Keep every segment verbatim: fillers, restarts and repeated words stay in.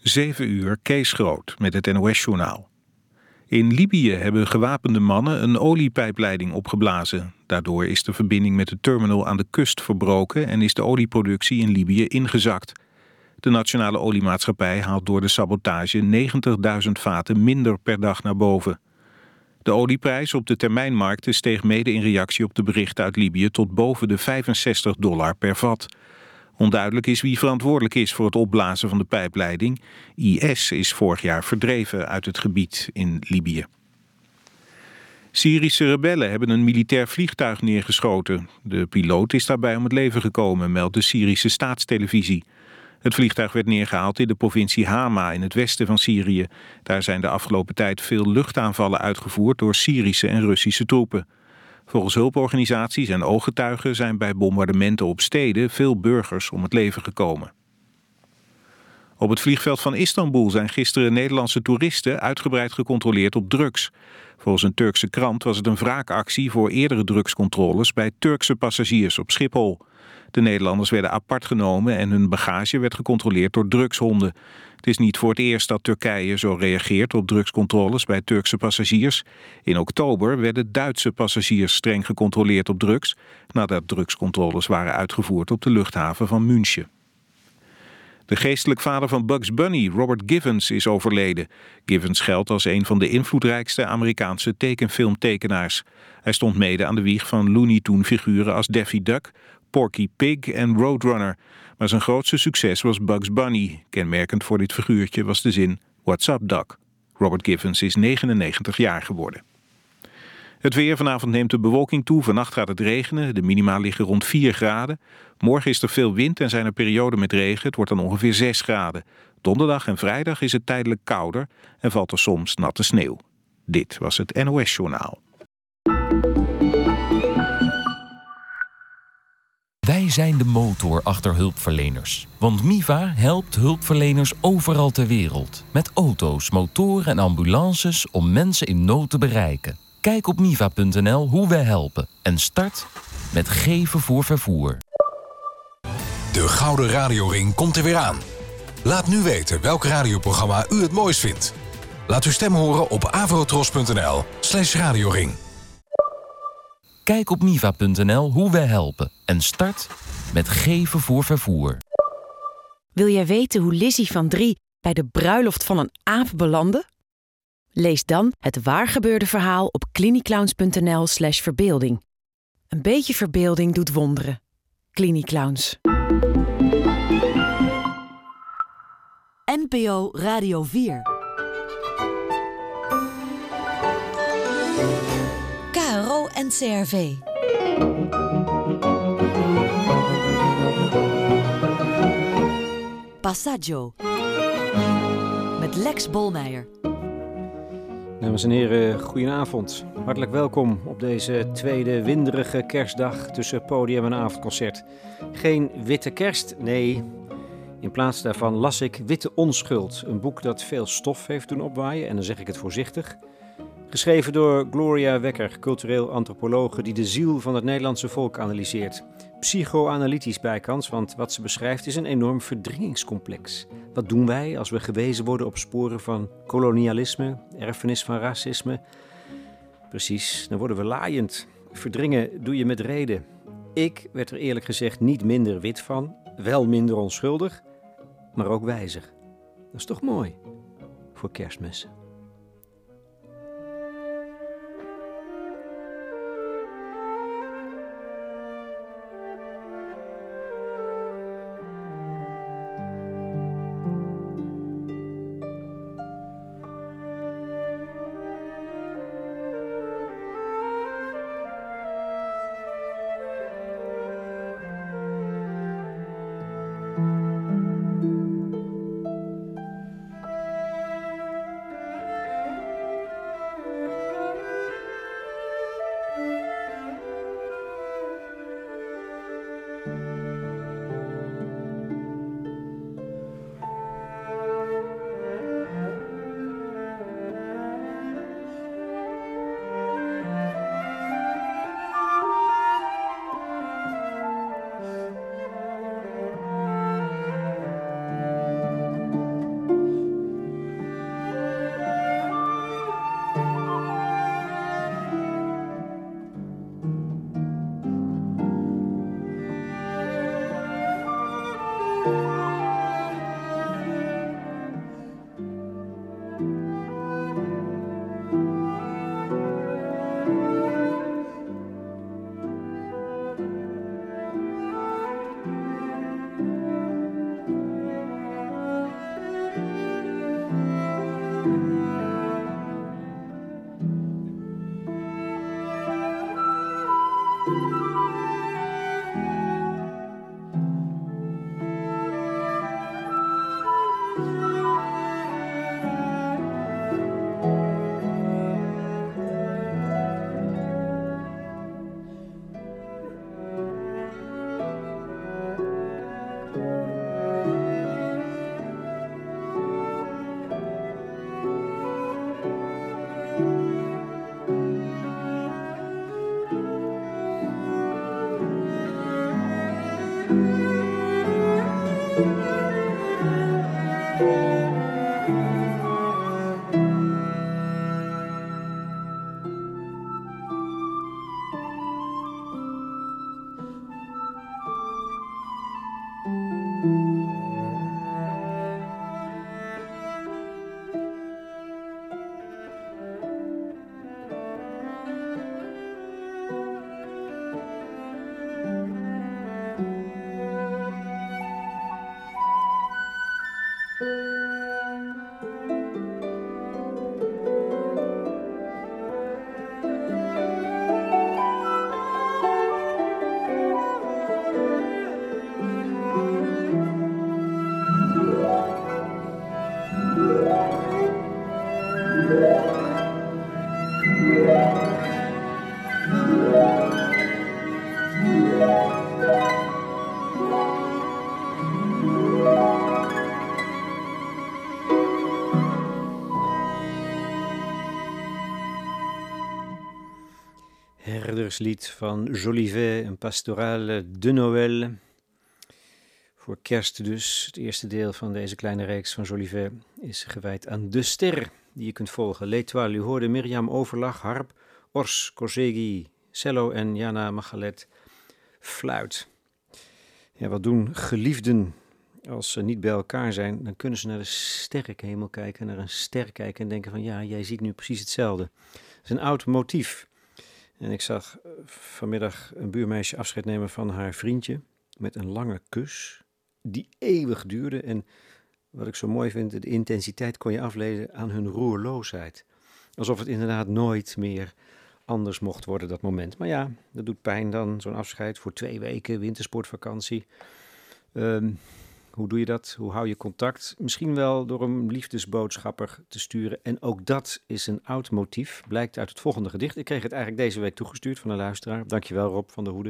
zeven uur, Kees Groot met het N O S-journaal. In Libië hebben gewapende mannen een oliepijpleiding opgeblazen. Daardoor is de verbinding met de terminal aan de kust verbroken en is de olieproductie in Libië ingezakt. De nationale oliemaatschappij haalt door de sabotage negentigduizend vaten minder per dag naar boven. De olieprijs op de termijnmarkten steeg mede in reactie op de berichten uit Libië tot boven de vijfenzestig dollar per vat. Onduidelijk is wie verantwoordelijk is voor het opblazen van de pijpleiding. I S is vorig jaar verdreven uit het gebied in Libië. Syrische rebellen hebben een militair vliegtuig neergeschoten. De piloot is daarbij om het leven gekomen, meldt de Syrische staatstelevisie. Het vliegtuig werd neergehaald in de provincie Hama in het westen van Syrië. Daar zijn de afgelopen tijd veel luchtaanvallen uitgevoerd door Syrische en Russische troepen. Volgens hulporganisaties en ooggetuigen zijn bij bombardementen op steden veel burgers om het leven gekomen. Op het vliegveld van Istanbul zijn gisteren Nederlandse toeristen uitgebreid gecontroleerd op drugs. Volgens een Turkse krant was het een wraakactie voor eerdere drugscontroles bij Turkse passagiers op Schiphol. De Nederlanders werden apart genomen en hun bagage werd gecontroleerd door drugshonden. Het is niet voor het eerst dat Turkije zo reageert op drugscontroles bij Turkse passagiers. In oktober werden Duitse passagiers streng gecontroleerd op drugs, nadat drugscontroles waren uitgevoerd op de luchthaven van München. De geestelijk vader van Bugs Bunny, Robert Givens, is overleden. Givens geldt als een van de invloedrijkste Amerikaanse tekenfilmtekenaars. Hij stond mede aan de wieg van Looney Tunes figuren als Daffy Duck, Porky Pig en Roadrunner. Maar zijn grootste succes was Bugs Bunny. Kenmerkend voor dit figuurtje was de zin "What's up, Doc?". Robert Givens is negenennegentig jaar geworden. Het weer: vanavond neemt de bewolking toe. Vannacht gaat het regenen. De minima liggen rond vier graden. Morgen is er veel wind en zijn er perioden met regen. Het wordt dan ongeveer zes graden. Donderdag en vrijdag is het tijdelijk kouder en valt er soms natte sneeuw. Dit was het N O S-journaal. Wij zijn de motor achter hulpverleners. Want Miva helpt hulpverleners overal ter wereld. Met auto's, motoren en ambulances om mensen in nood te bereiken. Kijk op miva punt n l hoe wij helpen. En start met geven voor vervoer. De Gouden Radioring komt er weer aan. Laat nu weten welk radioprogramma u het mooist vindt. Laat uw stem horen op avrotros punt n l slash radioring. Kijk op miva punt n l hoe wij helpen. En start met geven voor vervoer. Wil jij weten hoe Lizzie van drie bij de bruiloft van een aap belandde? Lees dan het waargebeurde verhaal op cliniclowns punt n l slash verbeelding. Een beetje verbeelding doet wonderen. Cliniclowns. N P O Radio vier. K R O en C R V. Passaggio. Met Lex Bolmeijer. Dames en heren, goedenavond. Hartelijk welkom op deze tweede winderige kerstdag tussen podium en avondconcert. Geen witte kerst, nee. In plaats daarvan las ik Witte Onschuld, een boek dat veel stof heeft doen opwaaien, en dan zeg ik het voorzichtig. Geschreven door Gloria Wekker, cultureel antropologe die de ziel van het Nederlandse volk analyseert. Psychoanalytisch bijkans, want wat ze beschrijft is een enorm verdringingscomplex. Wat doen wij als we gewezen worden op sporen van kolonialisme, erfenis van racisme? Precies, dan worden we laaiend. Verdringen doe je met reden. Ik werd er eerlijk gezegd niet minder wit van, wel minder onschuldig, maar ook wijzer. Dat is toch mooi voor Kerstmis. Herderslied van Jolivet, een pastorale de Noël. Voor kerst dus. Het eerste deel van deze kleine reeks van Jolivet is gewijd aan de ster die je kunt volgen. L'Étoile, u hoorde Mirjam Overlag, harp, Ors Kosegi, cello en Jana Machalet, fluit. Ja, wat doen geliefden als ze niet bij elkaar zijn? Dan kunnen ze naar de sterrenhemel kijken, naar een ster kijken en denken van ja, jij ziet nu precies hetzelfde. Het is een oud motief. En ik zag vanmiddag een buurmeisje afscheid nemen van haar vriendje met een lange kus die eeuwig duurde. En wat ik zo mooi vind, de intensiteit kon je aflezen aan hun roerloosheid. Alsof het inderdaad nooit meer anders mocht worden, dat moment. Maar ja, dat doet pijn dan, zo'n afscheid voor twee weken, wintersportvakantie. Um, hoe doe je dat? Hoe hou je contact? Misschien wel door een liefdesboodschapper te sturen. En ook dat is een oud motief, blijkt uit het volgende gedicht. Ik kreeg het eigenlijk deze week toegestuurd van een luisteraar. Dankjewel Rob van der Hoede.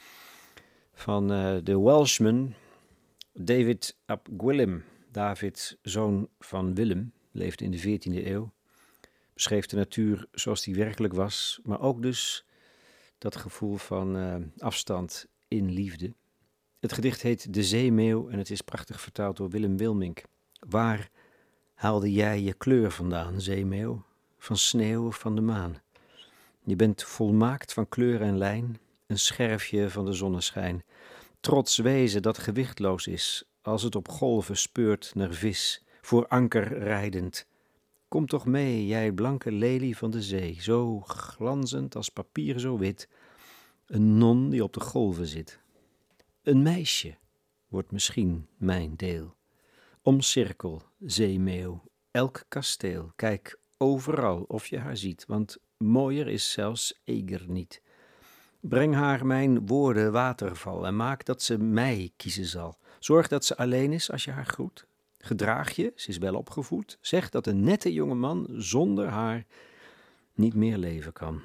Van uh, de Welshman David ap Gwilym. David, zoon van Willem, leefde in de veertiende eeuw. Beschreef de natuur zoals die werkelijk was, maar ook dus dat gevoel van uh, afstand in liefde. Het gedicht heet De Zeemeeuw en het is prachtig vertaald door Willem Wilmink. Waar haalde jij je kleur vandaan, zeemeeuw? Van sneeuw of van de maan? Je bent volmaakt van kleur en lijn, een scherfje van de zonneschijn. Trots wezen dat gewichtloos is, als het op golven speurt naar vis, voor anker rijdend. Kom toch mee, jij blanke lelie van de zee, zo glanzend als papier zo wit, een non die op de golven zit. Een meisje wordt misschien mijn deel. Omcirkel, zeemeeuw, elk kasteel, kijk overal of je haar ziet, want mooier is zelfs Eger niet. Breng haar mijn woorden waterval en maak dat ze mij kiezen zal. Zorg dat ze alleen is als je haar groet. Gedraag je, ze is wel opgevoed. Zeg dat een nette jonge man zonder haar niet meer leven kan.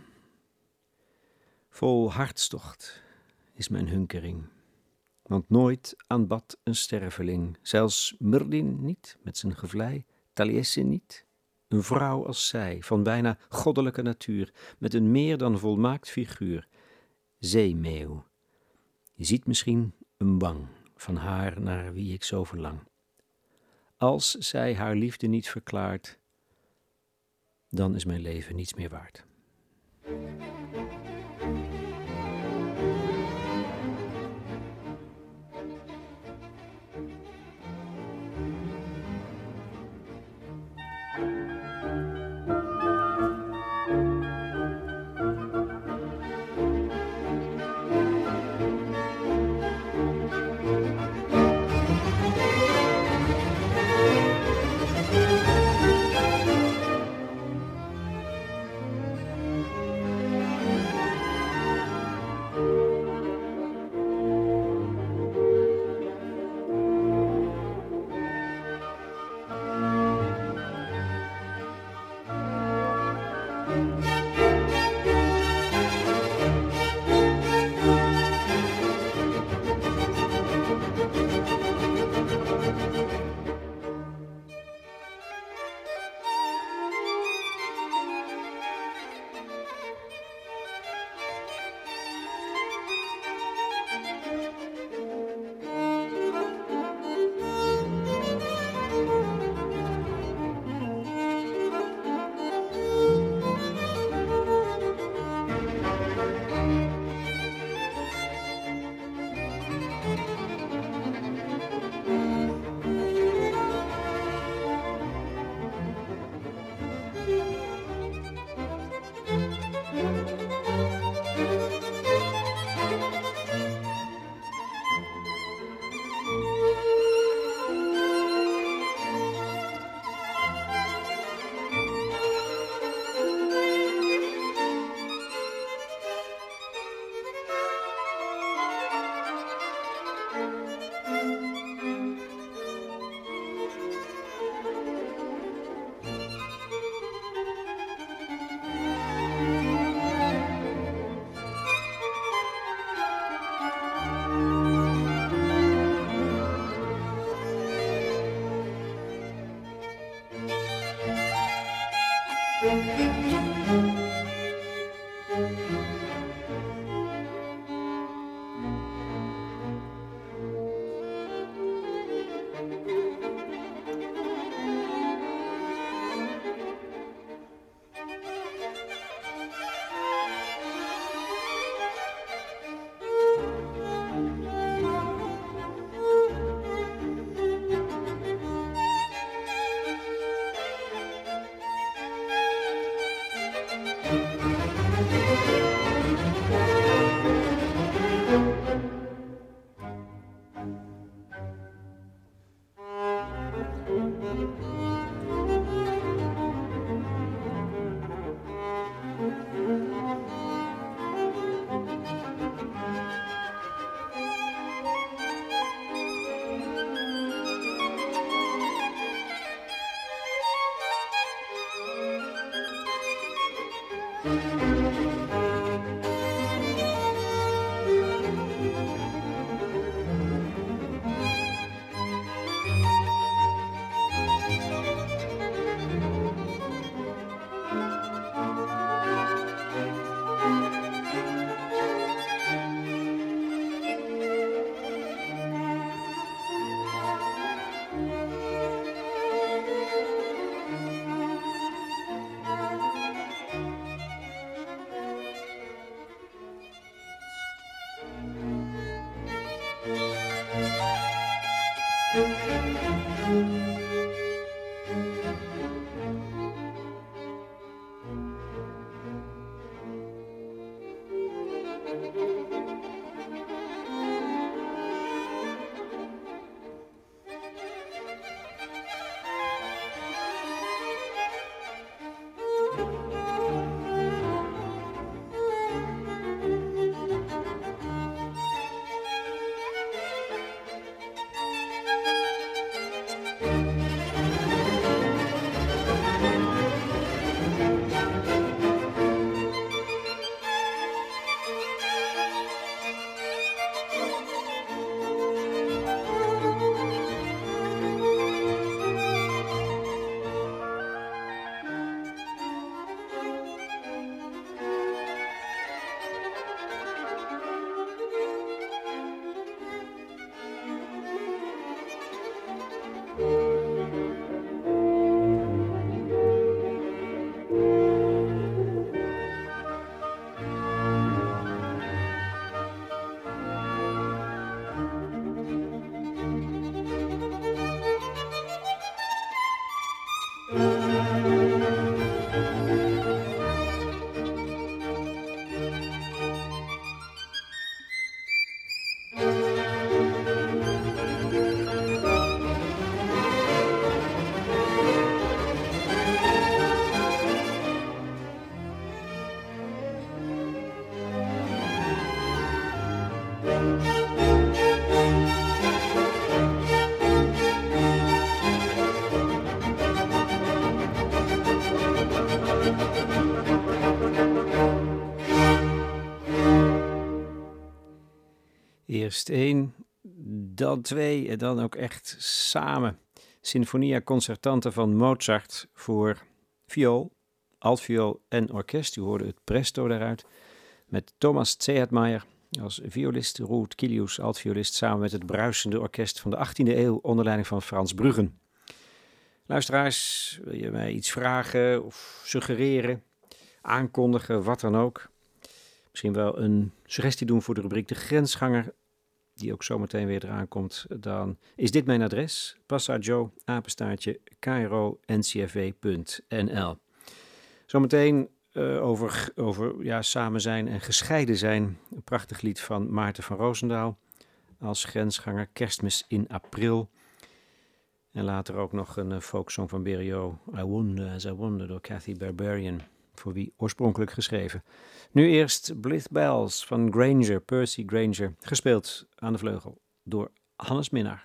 Vol hartstocht is mijn hunkering. Want nooit aanbad een sterveling, zelfs Murdin niet met zijn gevlei, Taliesin niet. Een vrouw als zij, van bijna goddelijke natuur, met een meer dan volmaakt figuur. Zeemeeuw, je ziet misschien een wang van haar naar wie ik zo verlang. Als zij haar liefde niet verklaart, dan is mijn leven niets meer waard. Eerst één, dan twee en dan ook echt samen. Sinfonia Concertante van Mozart voor viool, altviool en orkest. U hoorde het presto daaruit. Met Thomas Zehetmeijer als violist, Ruud Kilius altviolist, samen met het bruisende orkest van de achttiende eeuw onder leiding van Frans Bruggen. Luisteraars, wil je mij iets vragen of suggereren, aankondigen, wat dan ook? Misschien wel een suggestie doen voor de rubriek De Grensganger, die ook zometeen weer eraan komt. Dan is dit mijn adres, passaggio, apenstaartje, k r o n c f w punt n l. Zometeen uh, over, over ja, samen zijn en gescheiden zijn. Een prachtig lied van Maarten van Roosendaal als grensganger, Kerstmis in april. En later ook nog een uh, folksong van Berriot, I Wonder As I Wonder, door Cathy Barbarian, voor wie oorspronkelijk geschreven. Nu eerst Blithe Bells van Granger, Percy Granger, gespeeld aan de vleugel door Hannes Minnaar.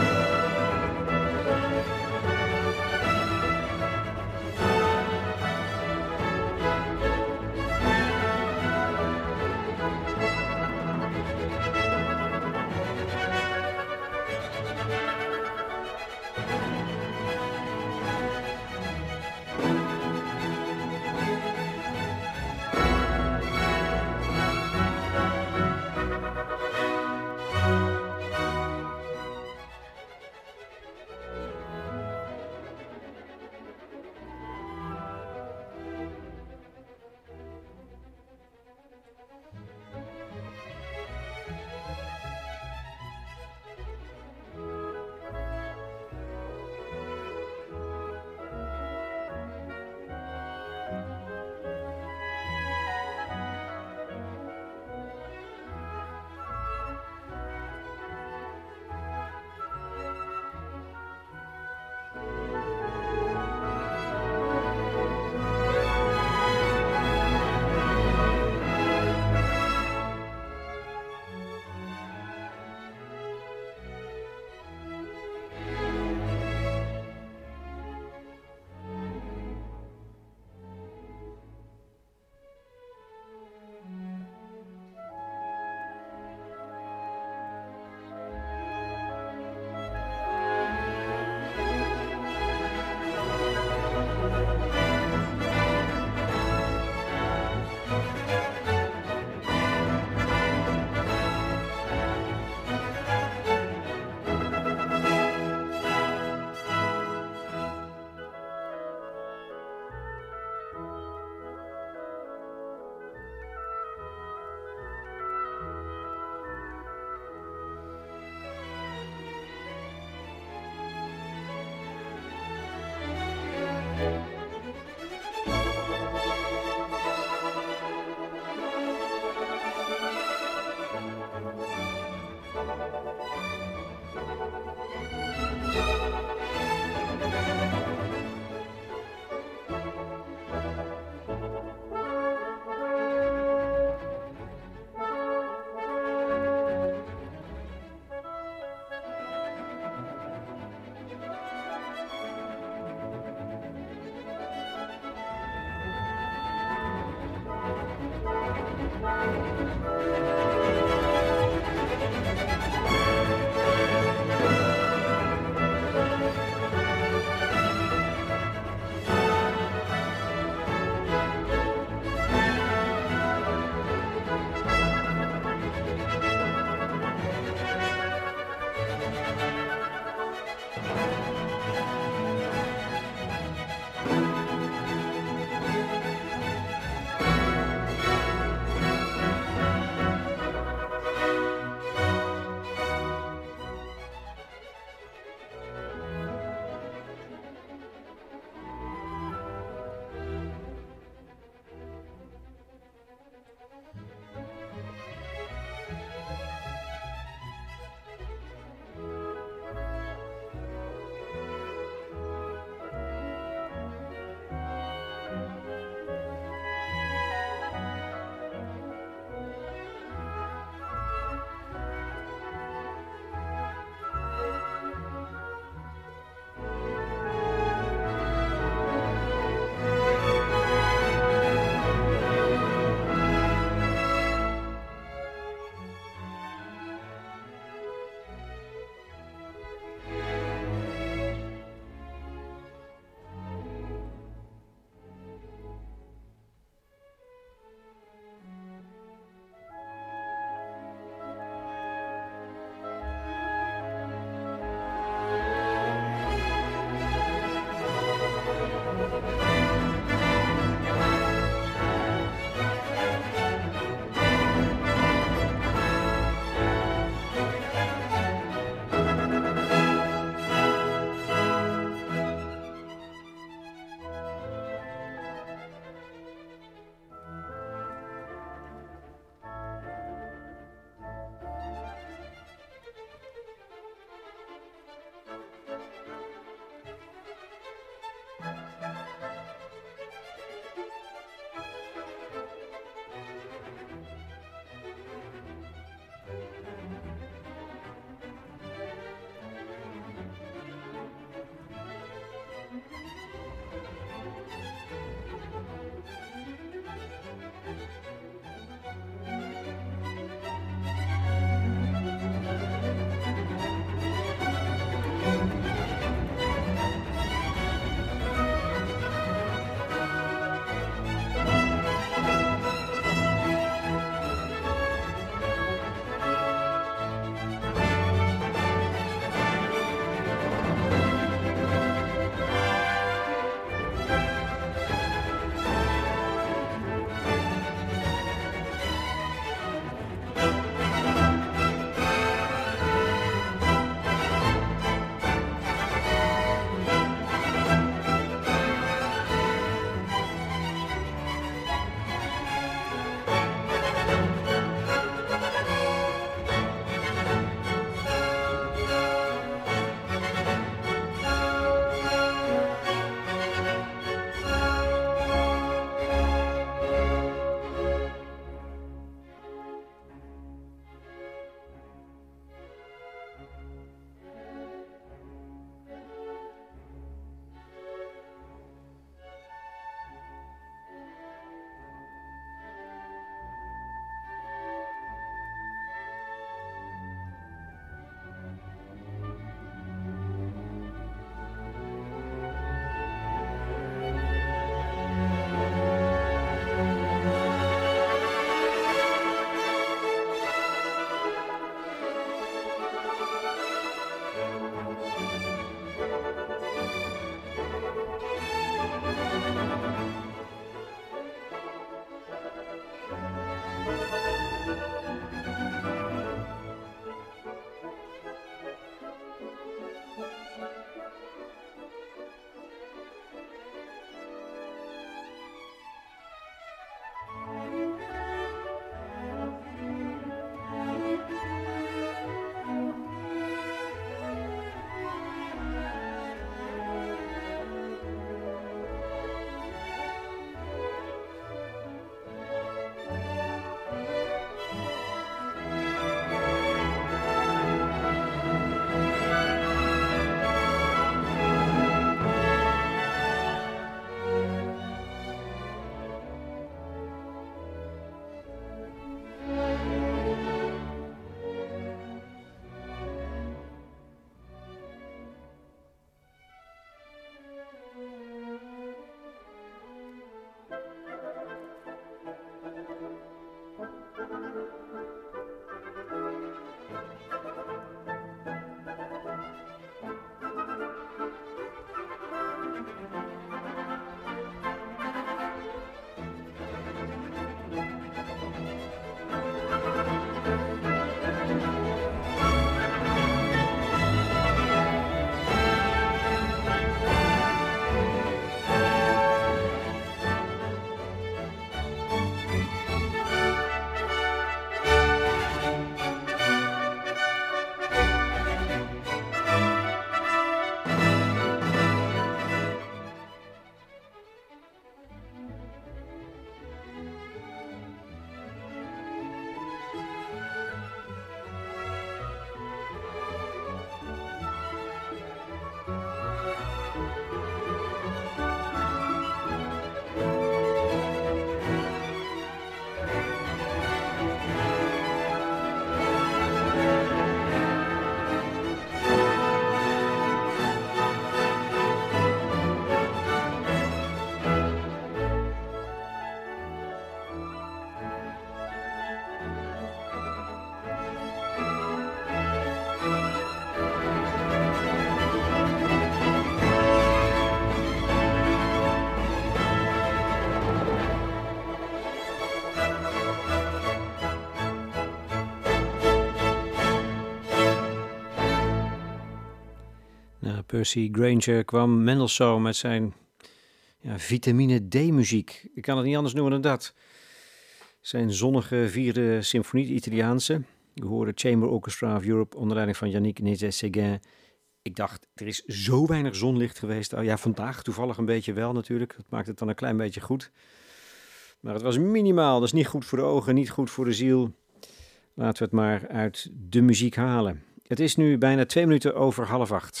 Uh, Percy Grainger kwam Mendelssohn met zijn ja, vitamine D-muziek. Ik kan het niet anders noemen dan dat. Zijn zonnige vierde symfonie, de Italiaanse. We hoorden Chamber Orchestra of Europe onder leiding van Yannick Nézet-Séguin. Ik dacht, er is zo weinig zonlicht geweest. Oh ja, vandaag toevallig een beetje wel natuurlijk. Dat maakt het dan een klein beetje goed. Maar het was minimaal. Dat is niet goed voor de ogen, niet goed voor de ziel. Laten we het maar uit de muziek halen. Het is nu bijna twee minuten over half acht.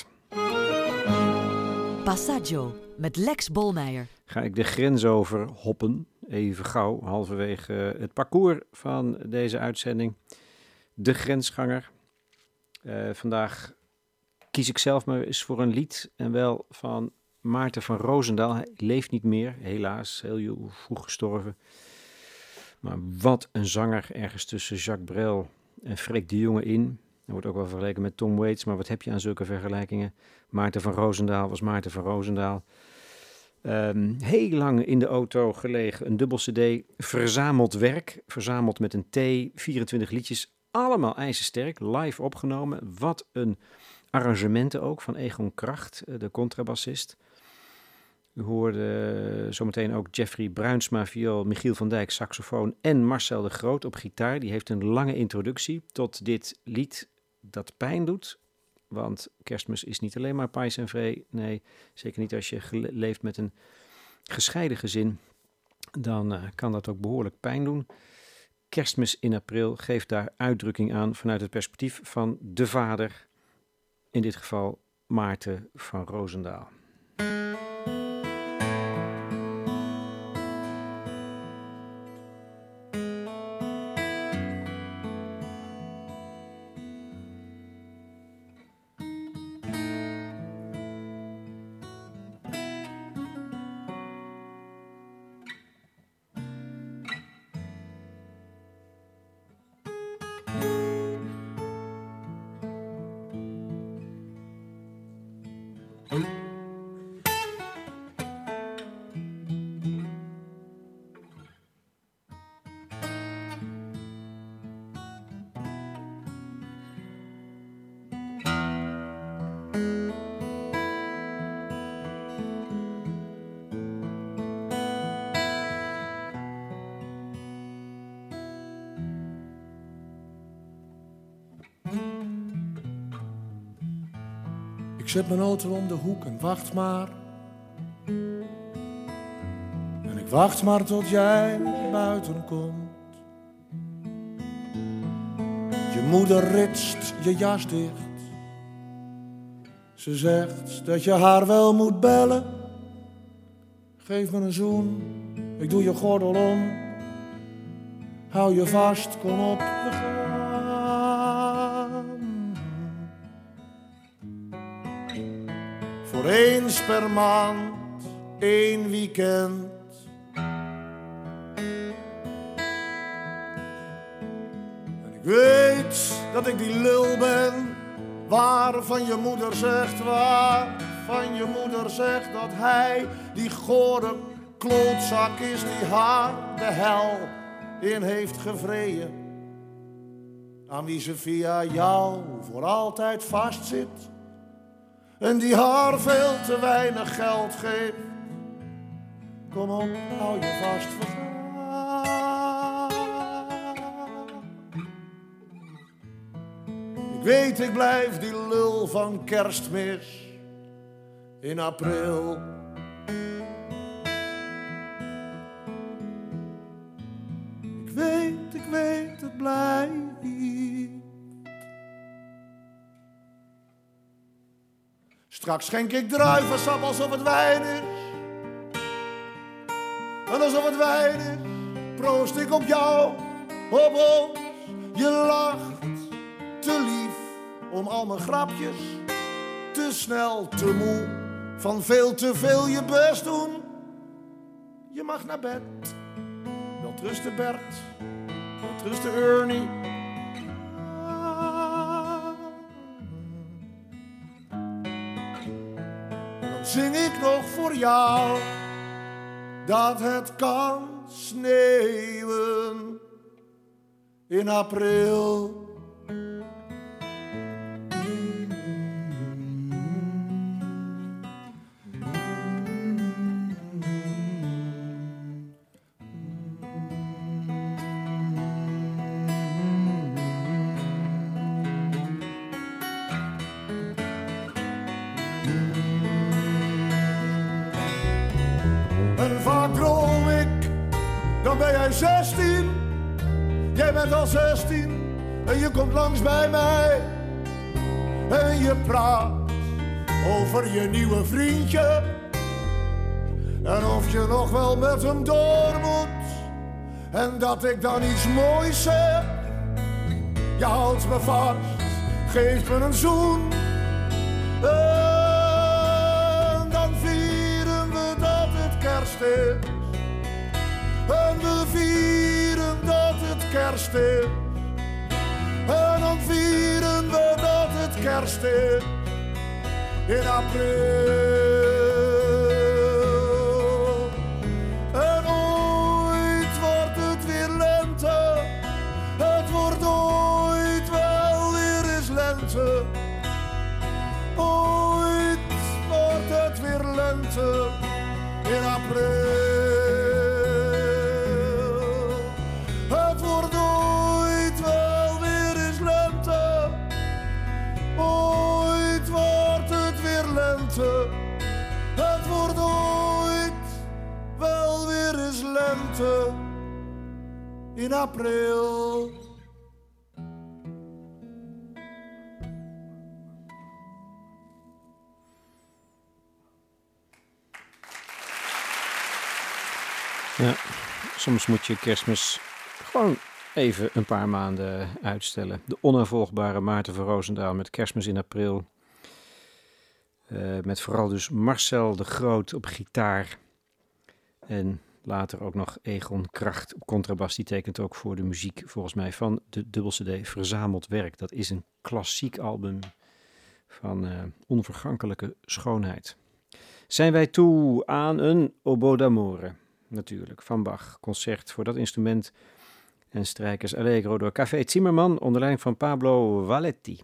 Passaggio met Lex Bolmeijer. Ga ik de grens over hoppen, even gauw, halverwege het parcours van deze uitzending. De grensganger. Uh, vandaag kies ik zelf maar eens voor een lied en wel van Maarten van Roosendaal. Hij leeft niet meer, helaas, heel vroeg gestorven. Maar wat een zanger, ergens tussen Jacques Brel en Freek de Jonge in. Er wordt ook wel vergeleken met Tom Waits, maar wat heb je aan zulke vergelijkingen? Maarten van Roosendaal was Maarten van Roosendaal. Um, heel lang in de auto gelegen, een dubbel cd, verzameld werk, verzameld met een T, vierentwintig liedjes, allemaal ijzersterk, live opgenomen. Wat een arrangementen ook van Egon Kracht, de contrabassist. U hoorde zometeen ook Jeffrey Bruinsma viool, Michiel van Dijk saxofoon en Marcel de Groot op gitaar. Die heeft een lange introductie tot dit lied dat pijn doet. Want Kerstmis is niet alleen maar pais en vree. Nee, zeker niet als je gele- leeft met een gescheiden gezin. Dan uh, kan dat ook behoorlijk pijn doen. Kerstmis in april geeft daar uitdrukking aan vanuit het perspectief van de vader. In dit geval Maarten van Roosendaal. Ik zet mijn auto om de hoek en wacht maar. En ik wacht maar tot jij buiten komt. Je moeder ritst je jas dicht. Ze zegt dat je haar wel moet bellen. Geef me een zoen, ik doe je gordel om. Hou je vast, kom op, we gaan. Voor eens per maand, één weekend. En ik weet dat ik die lul ben, waarvan je moeder zegt, waarvan je moeder zegt dat hij die gore klootzak is die haar de hel in heeft gevreden. Aan wie ze via jou voor altijd vastzit. En die haar veel te weinig geld geeft. Kom op, hou je vast, we gaan. Ik weet, ik blijf die lul van Kerstmis in april. Ik weet, ik weet, het blijft. Straks schenk ik druivensap alsof het wijn is. En alsof het wijn is, proost ik op jou, op ons. Je lacht te lief om al mijn grapjes. Te snel, te moe, van veel te veel je best doen. Je mag naar bed. Welterusten Bert, welterusten Ernie. Zing ik nog voor jou dat het kan sneeuwen in april. dan ben jij zestien. Jij bent al zestien en je komt langs bij mij. En je praat over je nieuwe vriendje. En of je nog wel met hem door moet. En dat ik dan iets moois zeg. Je houdt me vast, geeft me een zoen. En dan vieren we dat het kerst is. En we vieren dat het kerst is. En dan vieren we dat het kerst is. In april. En ooit wordt het weer lente. Het wordt ooit wel weer eens lente. Ooit wordt het weer lente. In april. Het wordt ooit wel weer eens lente. Ooit wordt het weer lente. Het wordt ooit wel weer eens lente. In april. Ja, soms moet je Kerstmis gewoon even een paar maanden uitstellen. De onafvolgbare Maarten van Roosendaal met Kerstmis in april. Uh, met vooral dus Marcel de Groot op gitaar. En later ook nog Egon Kracht op contrabas. Die tekent ook voor de muziek volgens mij van de dubbel C D Verzameld Werk. Dat is een klassiek album van uh, onvergankelijke schoonheid. Zijn wij toe aan een Oboe d'Amore. Natuurlijk, van Bach. Concert voor dat instrument en strijkers Allegro door Café Zimmerman onder leiding van Pablo Valletti.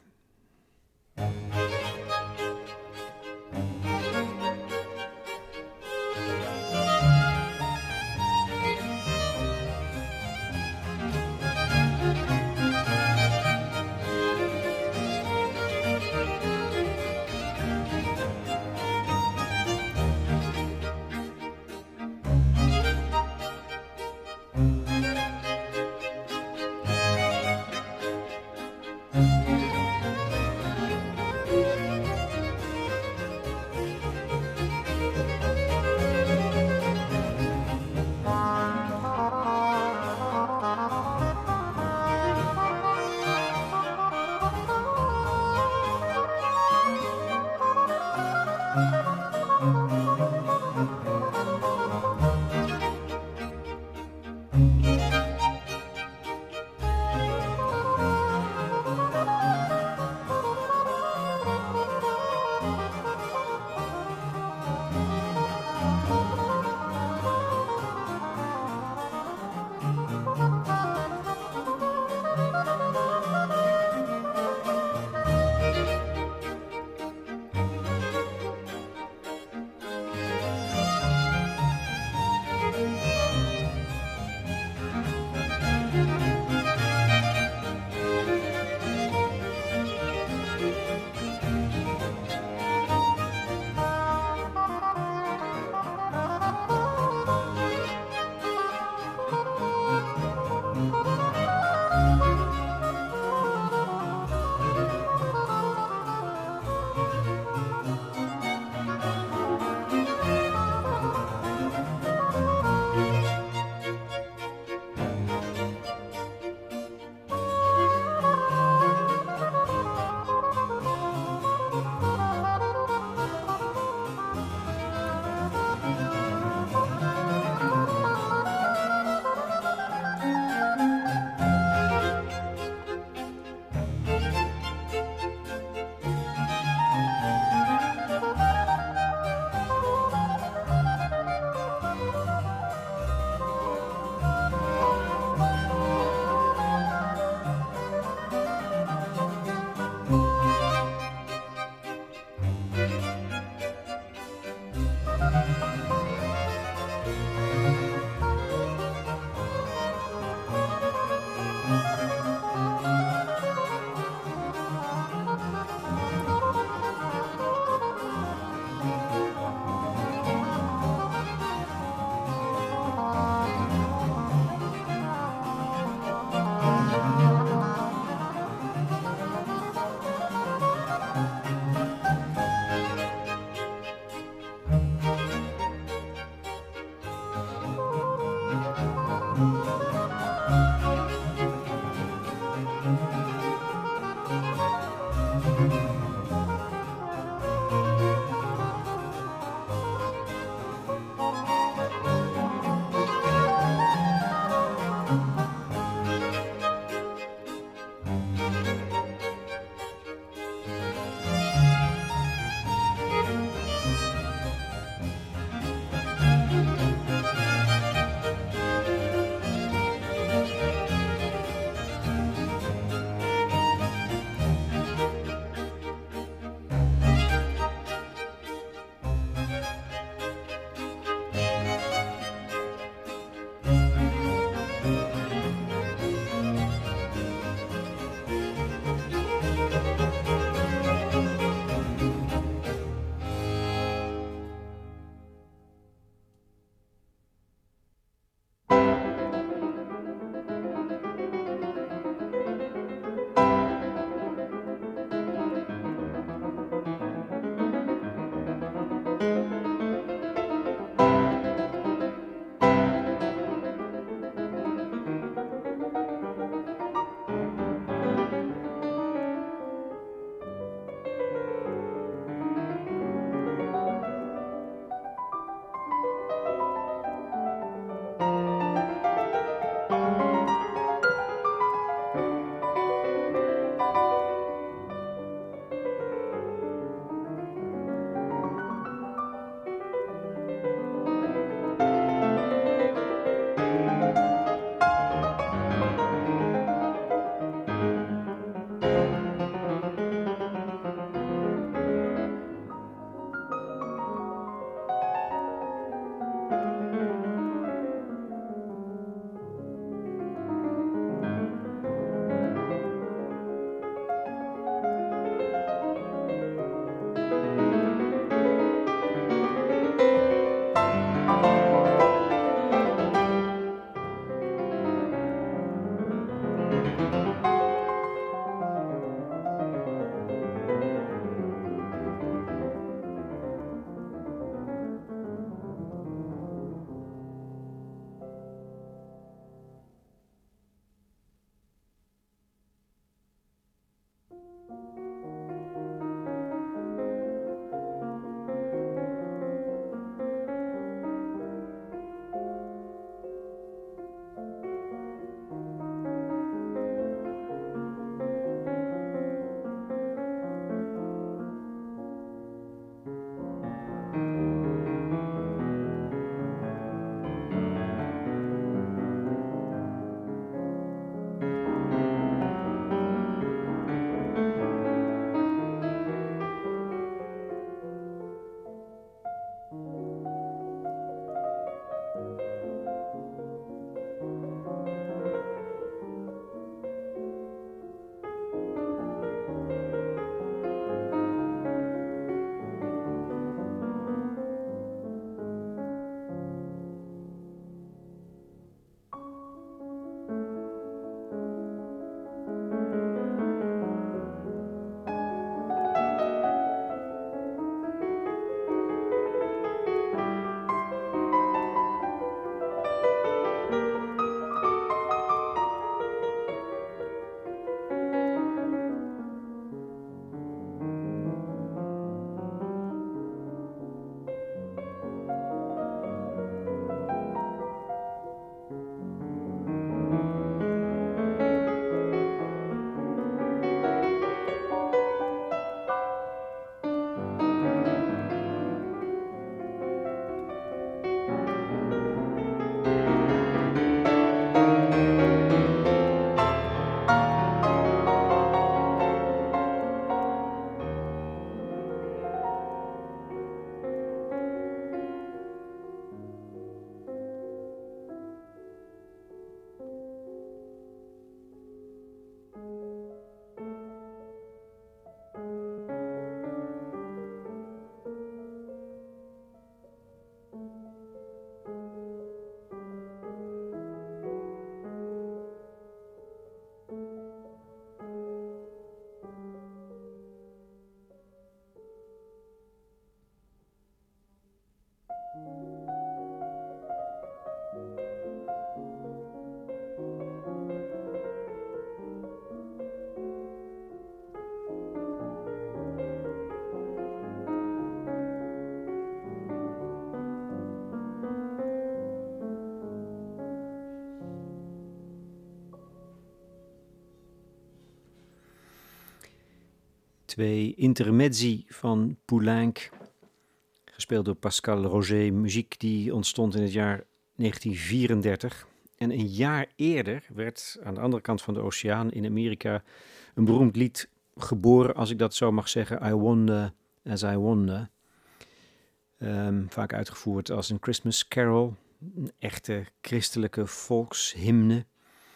Twee intermezzi van Poulenc, gespeeld door Pascal Roger. Muziek die ontstond in het jaar negentien vierendertig. En een jaar eerder werd aan de andere kant van de oceaan in Amerika een beroemd lied geboren, als ik dat zo mag zeggen. I Wonder As I Wonder. Um, vaak uitgevoerd als een Christmas carol. Een echte christelijke volkshymne.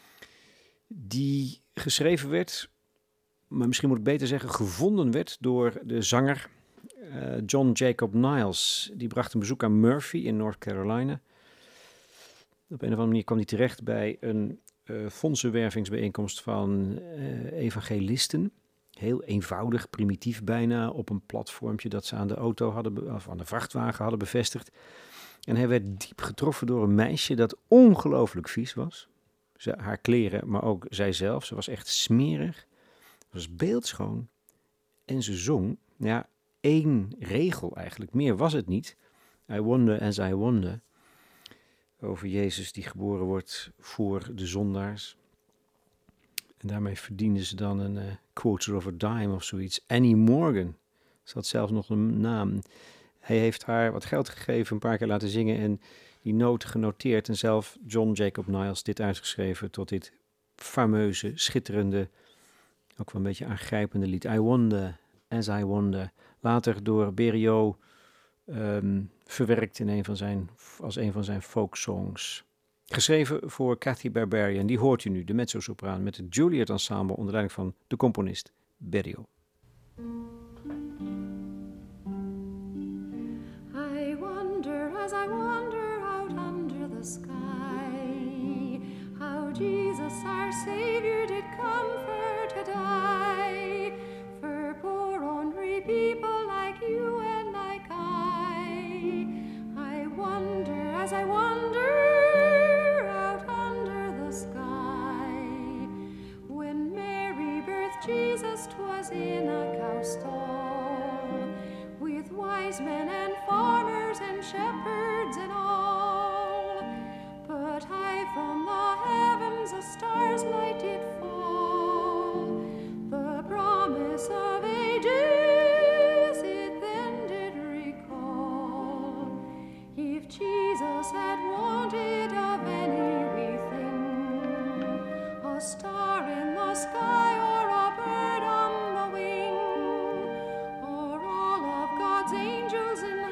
Die geschreven werd, maar misschien moet ik beter zeggen, gevonden werd door de zanger uh, John Jacob Niles. Die bracht een bezoek aan Murphy in North Carolina. Op een of andere manier kwam hij terecht bij een uh, fondsenwervingsbijeenkomst van uh, evangelisten. Heel eenvoudig, primitief bijna, op een platformpje dat ze aan de auto hadden, of aan de vrachtwagen hadden bevestigd. En hij werd diep getroffen door een meisje dat ongelooflijk vies was. Ze, haar kleren, maar ook zijzelf. Ze was echt smerig. Ze was beeldschoon. En ze zong, ja, één regel eigenlijk. Meer was het niet. I wonder as I wonder. Over Jezus die geboren wordt voor de zondaars. En daarmee verdienden ze dan een uh, quarter of a dime of zoiets. Annie Morgan. Ze had zelfs nog een naam. Hij heeft haar wat geld gegeven, een paar keer laten zingen en die noten genoteerd. En zelf John Jacob Niles dit uitgeschreven tot dit fameuze, schitterende, ook wel een beetje aangrijpende lied. I Wonder As I Wonder. Later door Berriot um, verwerkt in een van zijn, als een van zijn folksongs. Geschreven voor Kathy Barbarian. Die hoort u nu, de mezzosopraan, met het Juilliard Ensemble onder leiding van de componist Berriot. I wonder as I wander out under the sky, how Jesus our Savior did come for to die, for poor ornery people like you and like I. I wonder as I wander out under the sky, when Mary birthed Jesus 'twas in a cow stall, with wise men and farmers and shepherds and all. But high from the heavens a star's light did fall, the promise of ages it then did recall. If Jesus had wanted of anything, a star in the sky or a bird on the wing, or all of God's angels in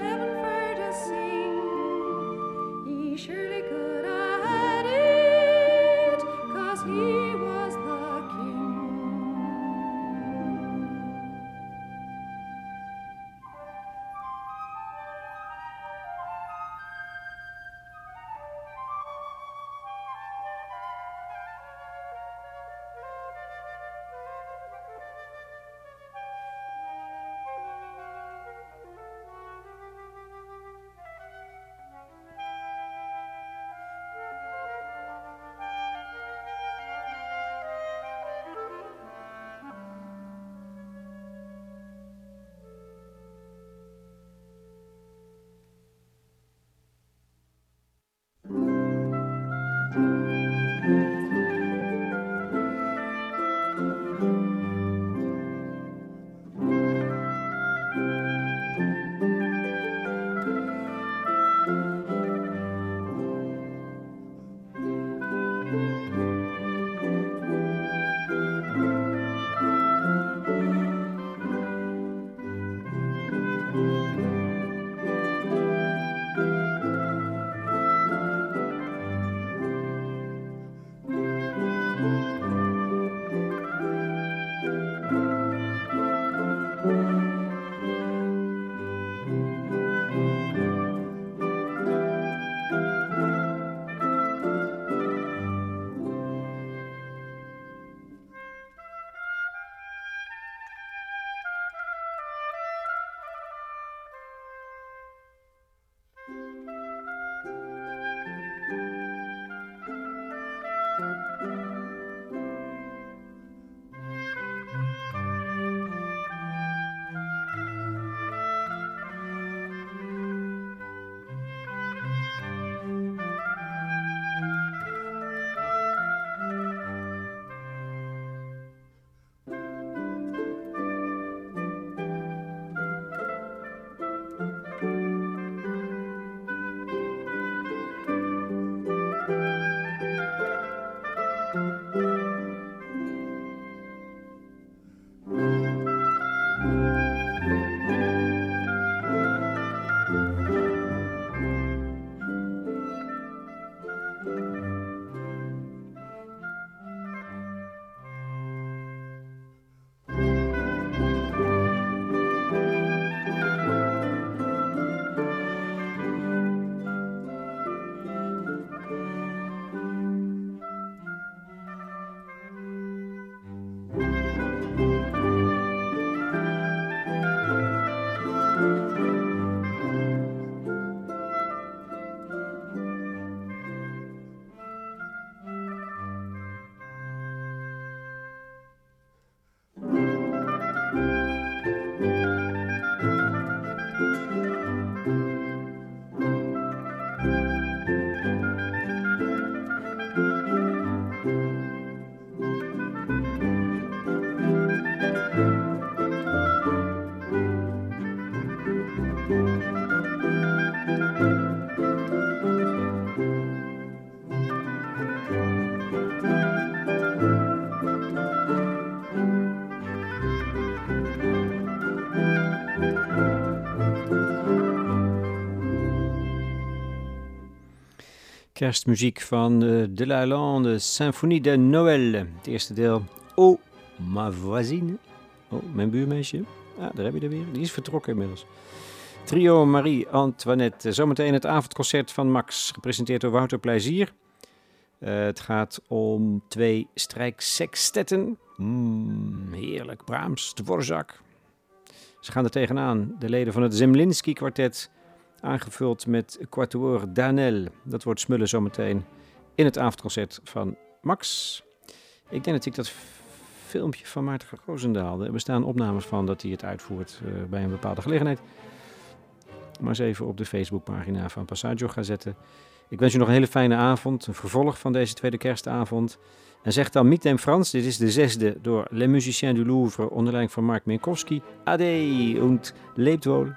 Kerstmuziek van uh, De Lalande, Symphonie de Noël. Het eerste deel, Oh, ma voisine. Oh, mijn buurmeisje. Ah, daar heb je er weer. Die is vertrokken inmiddels. Trio Marie-Antoinette. Zometeen het avondconcert van Max, gepresenteerd door Wouter Plezier. Uh, het gaat om twee strijksextetten. Mm, heerlijk. Brahms, Dvorak. Ze gaan er tegenaan. De leden van het Zemlinsky-kwartet, aangevuld met Quatuor Danel. Dat wordt smullen zometeen in het avondconcert van Max. Ik denk dat ik dat filmpje van Maarten Roosendaal, er bestaan opnames van dat hij het uitvoert uh, bij een bepaalde gelegenheid, maar eens even op de Facebookpagina van Passaggio ga zetten. Ik wens je nog een hele fijne avond, een vervolg van deze tweede kerstavond. En zeg dan Miet en Frans, dit is de zesde door Les Musiciens du Louvre onder leiding van Mark Minkowski. Ade und lebt wohl.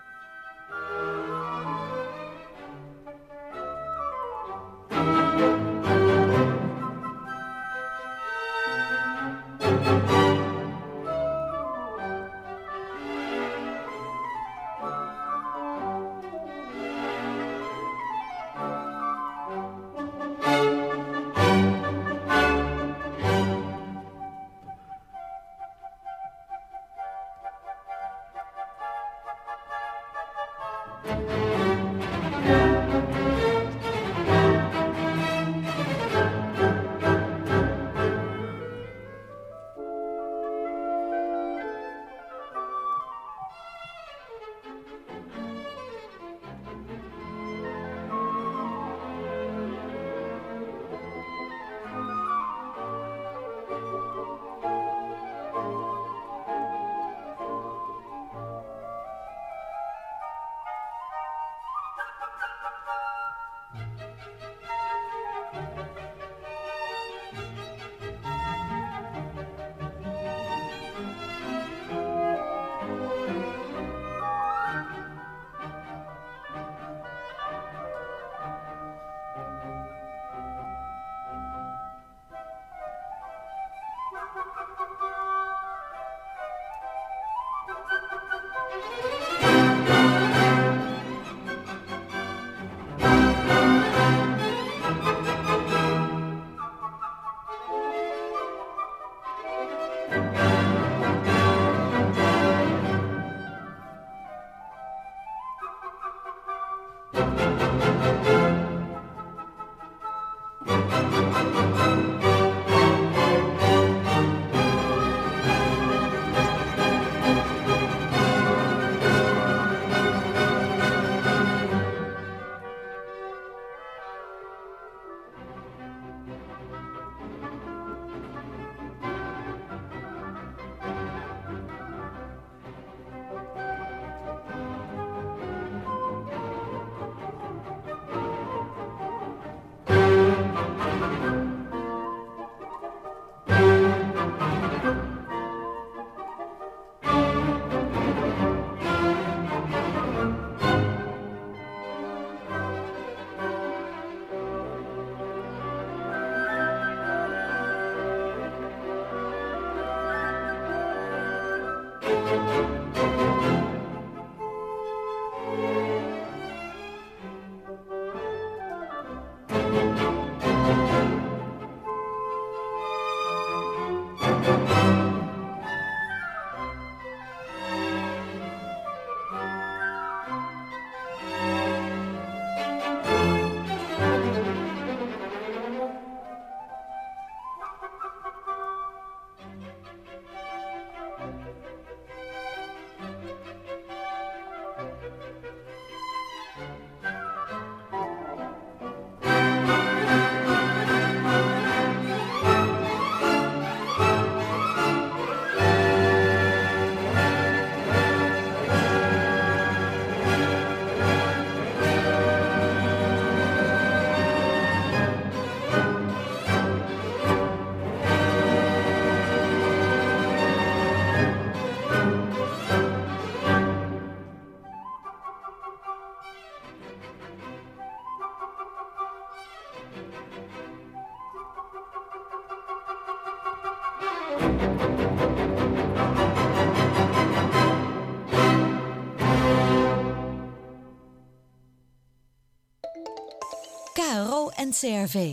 K R O en C R V.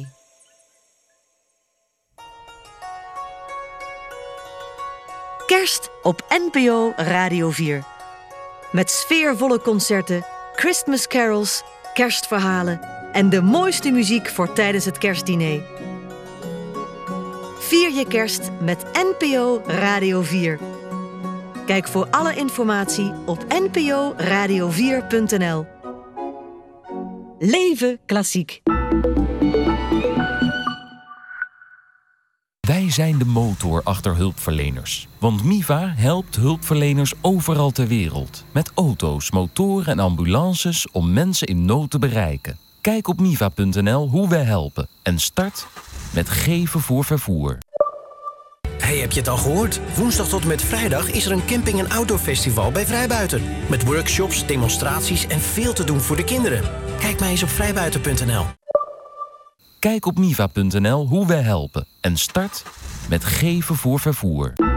Kerst op N P O Radio vier. Met sfeervolle concerten, Christmas carols, kerstverhalen en de mooiste muziek voor tijdens het kerstdiner. Vier je kerst met N P O Radio vier. Kijk voor alle informatie op n p o radio vier punt n l. Leven klassiek. Wij zijn de motor achter hulpverleners. Want Miva helpt hulpverleners overal ter wereld. Met auto's, motoren en ambulances om mensen in nood te bereiken. Kijk op miva punt n l hoe wij helpen. En start met geven voor vervoer. Hey, heb je het al gehoord? Woensdag tot en met vrijdag is er een camping- en outdoorfestival bij Vrijbuiter. Met workshops, demonstraties en veel te doen voor de kinderen. Kijk maar eens op vrijbuiter punt n l. Kijk op miva punt n l hoe wij helpen. En start met geven voor vervoer.